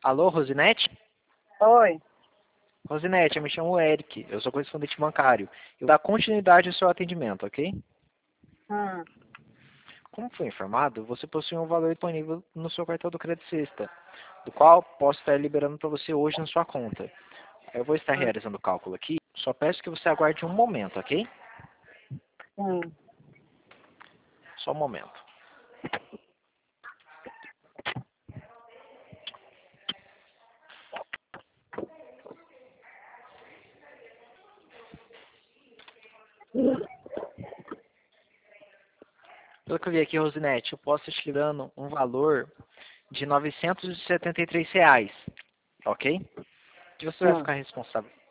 Alô, Rosinete? Oi. Rosinete, eu me chamo Eric, eu sou correspondente bancário. Eu vou dar continuidade ao seu atendimento, ok? Hum. Como foi informado, você possui um valor disponível no seu cartão do Credit Sexta, do qual posso estar liberando para você hoje na sua conta. Eu vou estar Hum. realizando o cálculo aqui, só peço que você aguarde um momento, ok? Hum. Só um momento. Pelo que eu vi aqui, Rosinete, eu posso estar te liberando um valor de R$ 973, ok? Que você vai Hum. ficar responsável